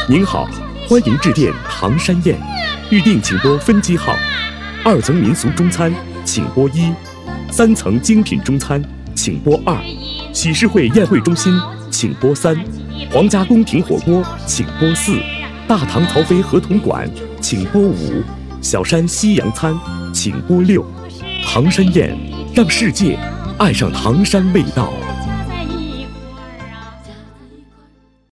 您好，欢迎致电唐山宴，预订请拨分机号：2层民俗中餐，请拨1；3层精品中餐，请拨2；喜事会宴会中心，请拨3；皇家宫廷火锅，请拨4；大唐曹妃合同馆，请拨5；小山西洋餐，请拨6。唐山宴，让世界爱上唐山味道。